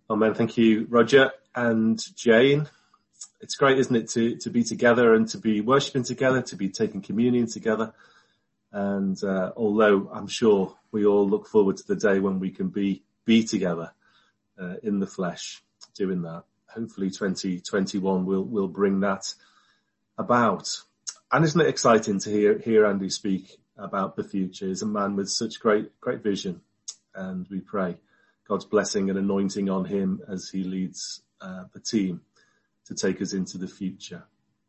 Amen. Thank you, Roger and Jane. It's great, isn't it, to be together and to be worshipping together, to be taking communion together. And although I'm sure we all look forward to the day when we can be together in the flesh doing that. Hopefully 2021 will bring that about. And isn't it exciting to hear Andy speak about the future? He's a man with such great vision, and we pray God's blessing and anointing on him as he leads the team to take us into the future.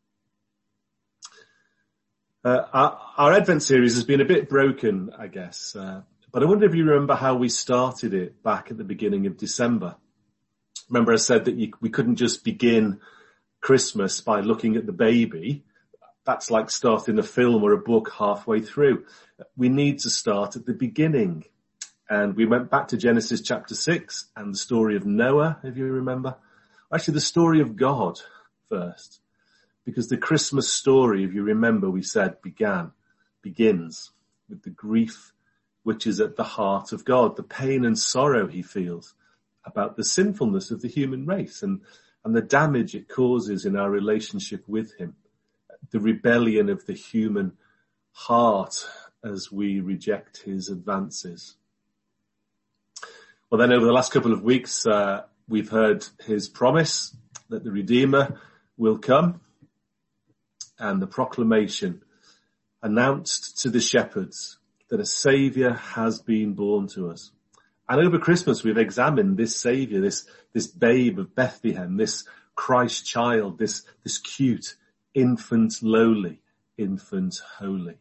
Our Advent series has been a bit broken, I guess, but I wonder if you remember how we started it back at the beginning of December. Remember I said that we couldn't just begin Christmas by looking at the baby. That's like starting a film or a book halfway through. We need to start at the beginning. And we went back to Genesis chapter 6 and the story of Noah, if you remember. Actually, the story of God first. Because the Christmas story, if you remember, we said begins with the grief which is at the heart of God, the pain and sorrow he feels about the sinfulness of the human race and the damage it causes in our relationship with him, the rebellion of the human heart as we reject his advances. Well, then over the last couple of weeks, we've heard his promise that the Redeemer will come and the proclamation announced to the shepherds that a Saviour has been born to us. And over Christmas, we've examined this Saviour, this babe of Bethlehem, this Christ child, this cute infant lowly, infant holy.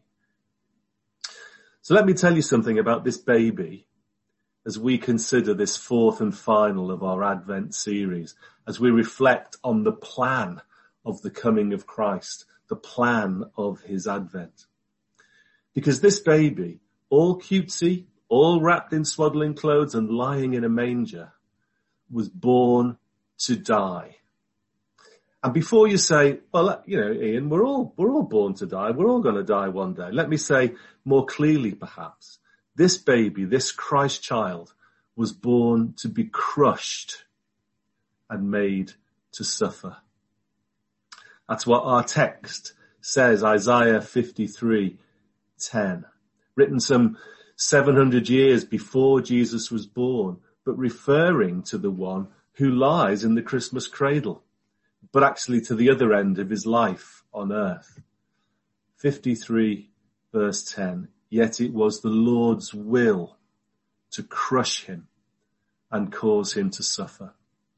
So let me tell you something about this baby as we consider this fourth and final of our Advent series, as we reflect on the plan of the coming of Christ, the plan of his Advent. Because this baby, all cutesy, all wrapped in swaddling clothes and lying in a manger, was born to die. And before you say, well, Ian, we're all born to die. We're all going to die one day. Let me say more clearly, perhaps, this baby, this Christ child, was born to be crushed and made to suffer. That's what our text says, Isaiah 53:10, written some 700 years before Jesus was born, but referring to the one who lies in the Christmas cradle, but actually to the other end of his life on earth. 53 verse 10, yet it was the Lord's will to crush him and cause him to suffer.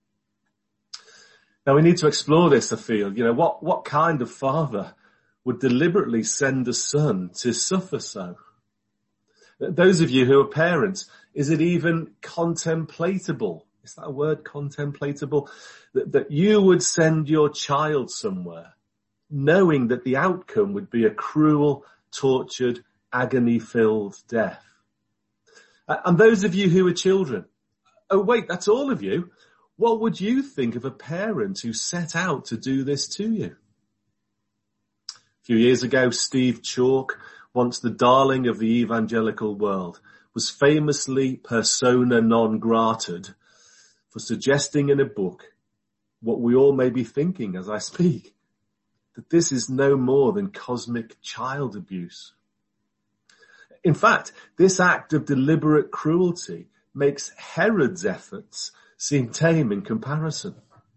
Now we need to explore this, I feel. What kind of father would deliberately send a son to suffer so? Those of you who are parents, is it even contemplatable? Is that a word, contemplatable? That you would send your child somewhere knowing that the outcome would be a cruel, tortured, agony-filled death. And those of you who are children, oh wait, that's all of you. What would you think of a parent who set out to do this to you? A few years ago, Steve Chalk, once the darling of the evangelical world, was famously persona non grata for suggesting in a book what we all may be thinking as I speak, that this is no more than cosmic child abuse. In fact, this act of deliberate cruelty makes Herod's efforts seem tame in comparison.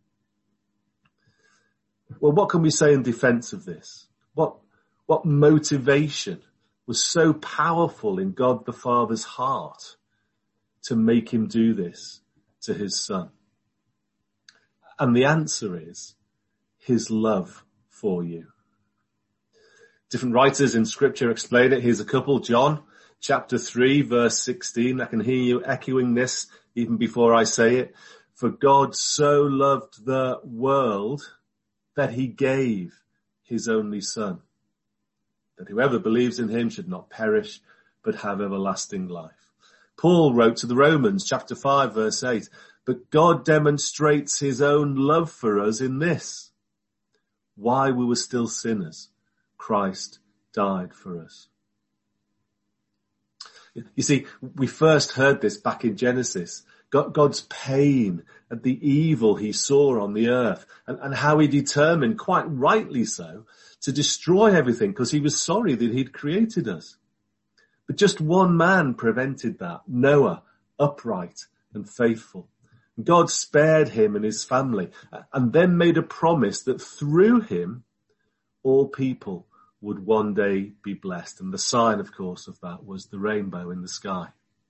Well, what can we say in defense of this? What motivation was so powerful in God the Father's heart to make him do this to his son? And the answer is his love for you. Different writers in scripture explain it. Here's a couple. John chapter 3 verse 16. I can hear you echoing this even before I say it. For God so loved the world that he gave his only son, that whoever believes in him should not perish, but have everlasting life. Paul wrote to the Romans, chapter 5, verse 8, but God demonstrates his own love for us in this: while we were still sinners, Christ died for us. You see, we first heard this back in Genesis. God's pain at the evil he saw on the earth, and how he determined, quite rightly so, to destroy everything because he was sorry that he'd created us. But just one man prevented that, Noah, upright and faithful. God spared him and his family, and then made a promise that through him, all people would one day be blessed. And the sign, of course, of that was the rainbow in the sky.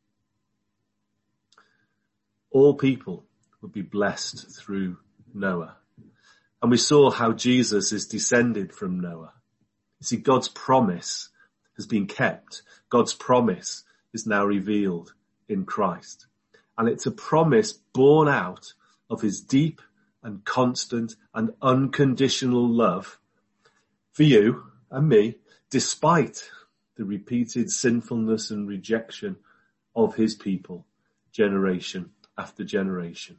All people would be blessed through Noah. And we saw how Jesus is descended from Noah. You see, God's promise has been kept. God's promise is now revealed in Christ. And it's a promise born out of his deep and constant and unconditional love for you and me, despite the repeated sinfulness and rejection of his people, generation after generation.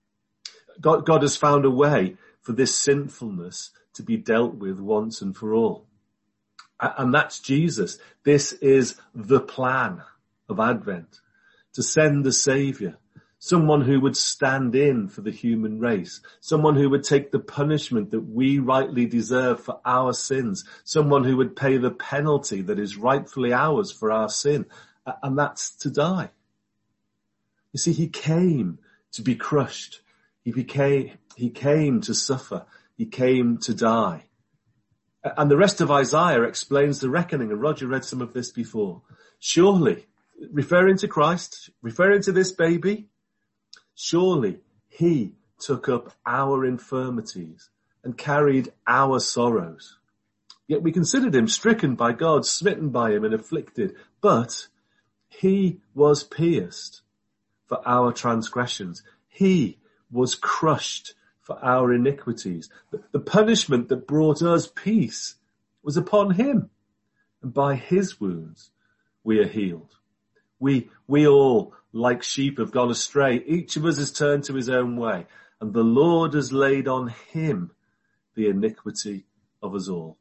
God has found a way for this sinfulness to be dealt with once and for all. And that's Jesus. This is the plan of Advent, to send the Saviour, someone who would stand in for the human race, someone who would take the punishment that we rightly deserve for our sins, someone who would pay the penalty that is rightfully ours for our sin, and that's to die. You see, he came to be crushed. He came to suffer. He came to die. And the rest of Isaiah explains the reckoning, and Roger read some of this before. Surely, referring to Christ, referring to this baby, surely he took up our infirmities and carried our sorrows. Yet we considered him stricken by God, smitten by him and afflicted. But he was pierced for our transgressions. He was crushed for our iniquities. The punishment that brought us peace was upon him. And by his wounds we are healed. We all, like sheep, have gone astray. Each of us has turned to his own way. And the Lord has laid on him the iniquity of us all.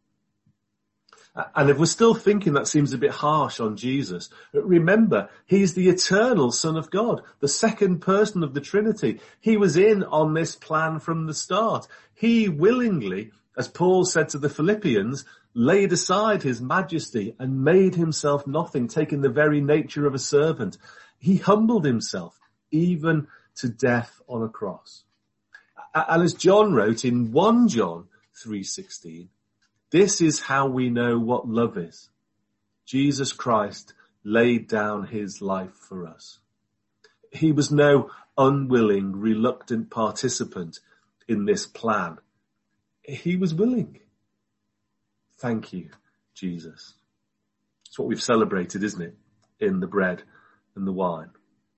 And if we're still thinking that seems a bit harsh on Jesus, remember, he's the eternal Son of God, the second person of the Trinity. He was in on this plan from the start. He willingly, as Paul said to the Philippians, laid aside his majesty and made himself nothing, taking the very nature of a servant. He humbled himself, even to death on a cross. And as John wrote in 1 John 3:16, this is how we know what love is. Jesus Christ laid down his life for us. He was no unwilling, reluctant participant in this plan. He was willing. Thank you, Jesus. It's what we've celebrated, isn't it? In the bread and the wine.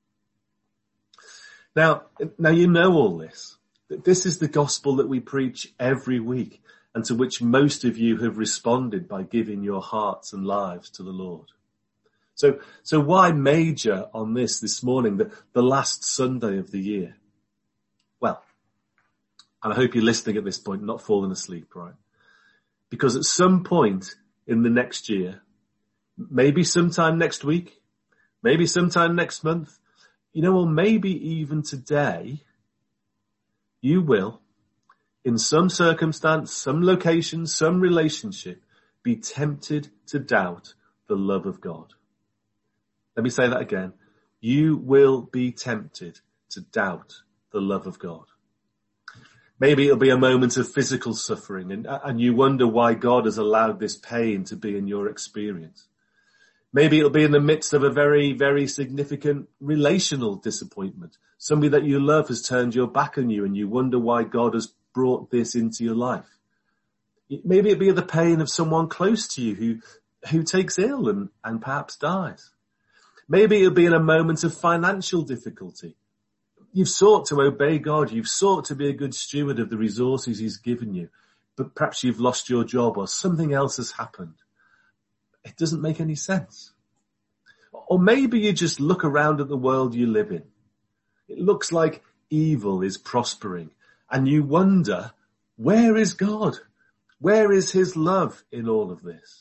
Now you know all this. This is the gospel that we preach every week, and to which most of you have responded by giving your hearts and lives to the Lord. So why major on this morning, the last Sunday of the year? Well, and I hope you're listening at this point, not falling asleep, right? Because at some point in the next year, maybe sometime next week, maybe sometime next month, or maybe even today, you will, in some circumstance, some location, some relationship, be tempted to doubt the love of God. Let me say that again. You will be tempted to doubt the love of God. Maybe it'll be a moment of physical suffering and you wonder why God has allowed this pain to be in your experience. Maybe it'll be in the midst of a very, very significant relational disappointment. Somebody that you love has turned your back on you and you wonder why God has brought this into your life. Maybe it'll be the pain of someone close to you who takes ill and perhaps dies. Maybe it'll be in a moment of financial difficulty. You've sought to obey God. You've sought to be a good steward of the resources he's given you, but perhaps you've lost your job or something else has happened. It doesn't make any sense. Or maybe you just look around at the world you live in. It looks like evil is prospering and you wonder, where is God? Where is his love in all of this?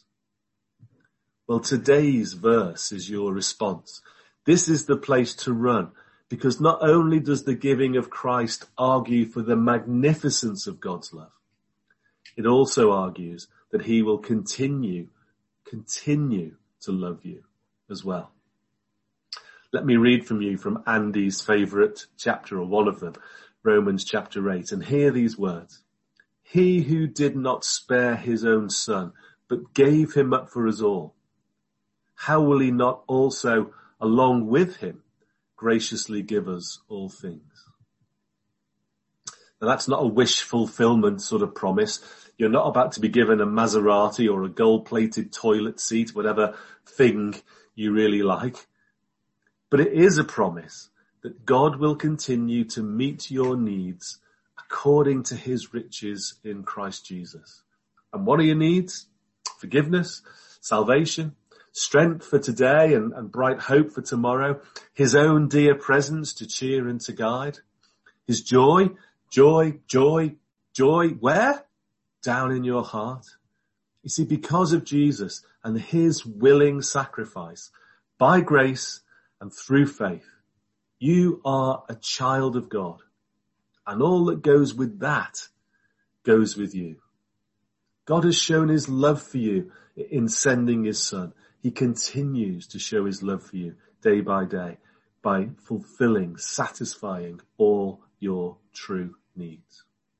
Well, today's verse is your response. This is the place to run Because not only does the giving of Christ argue for the magnificence of God's love, it also argues that he will continue to love you as well. Let me read from Andy's favourite chapter, or one of them, Romans chapter 8, and hear these words. He who did not spare his own son, but gave him up for us all, how will he not also, along with him, graciously give us all things? Now that's not a wish fulfillment sort of promise. You're not about to be given a Maserati or a gold-plated toilet seat, whatever thing you really like. But it is a promise that God will continue to meet your needs according to his riches in Christ Jesus. And what are your needs? Forgiveness, salvation, strength for today and bright hope for tomorrow, his own dear presence to cheer and to guide, his joy, where? Down in your heart. You see, because of Jesus and his willing sacrifice, by grace and through faith, you are a child of God. And all that goes with that goes with you. God has shown his love for you in sending his son. He continues to show his love for you day by day by fulfilling, satisfying all your true needs.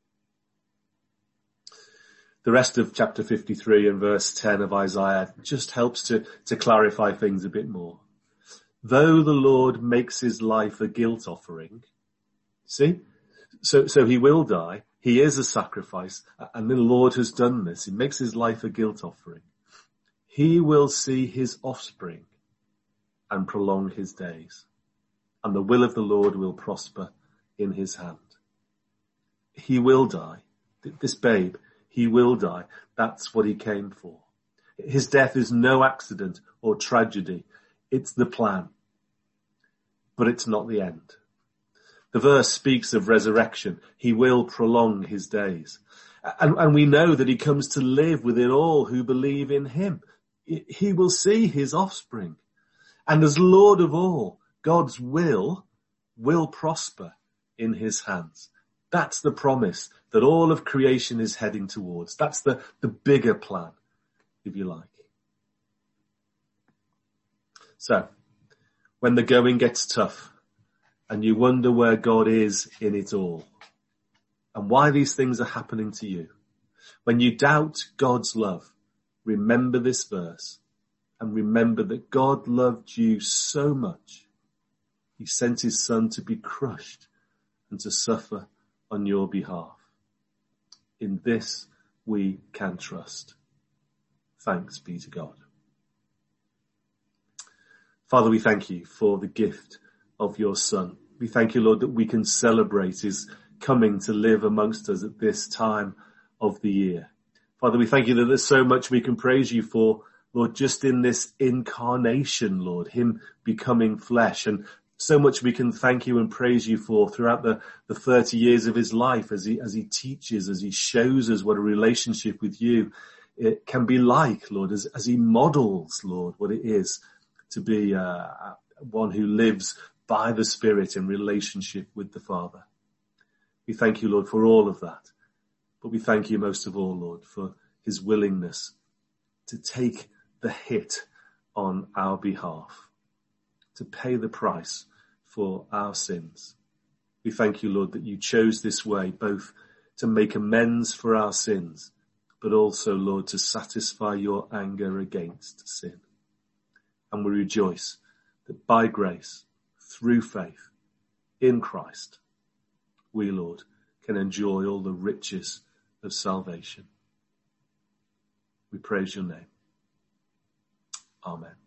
The rest of chapter 53 and verse 10 of Isaiah just helps to clarify things a bit more. Though the Lord makes his life a guilt offering, see? So he will die. He is a sacrifice, and the Lord has done this. He makes his life a guilt offering. He will see his offspring and prolong his days, and the will of the Lord will prosper in his hand. He will die. This babe, he will die. That's what he came for. His death is no accident or tragedy. It's the plan. But it's not the end. The verse speaks of resurrection. He will prolong his days. And we know that he comes to live within all who believe in him. He will see his offspring. And as Lord of all, God's will prosper in his hands. That's the promise that all of creation is heading towards. That's the bigger plan, if you like. So, when the going gets tough and you wonder where God is in it all and why these things are happening to you, when you doubt God's love, remember this verse and remember that God loved you so much. He sent his son to be crushed and to suffer on your behalf. In this we can trust. Thanks be to God. Father, we thank you for the gift of your son. We thank you, Lord, that we can celebrate his coming to live amongst us at this time of the year. Father, we thank you that there's so much we can praise you for, Lord, just in this incarnation, Lord, him becoming flesh, and so much we can thank you and praise you for throughout the 30 years of his life as he teaches, as he shows us what a relationship with you it can be like, Lord, as he models, Lord, what it is to be one who lives by the Spirit in relationship with the Father. We thank you, Lord, for all of that. But we thank you most of all, Lord, for his willingness to take the hit on our behalf, to pay the price for our sins. We thank you, Lord, that you chose this way, both to make amends for our sins, but also, Lord, to satisfy your anger against sin. And we rejoice that by grace, through faith, in Christ, we, Lord, can enjoy all the riches of salvation. We praise your name. Amen.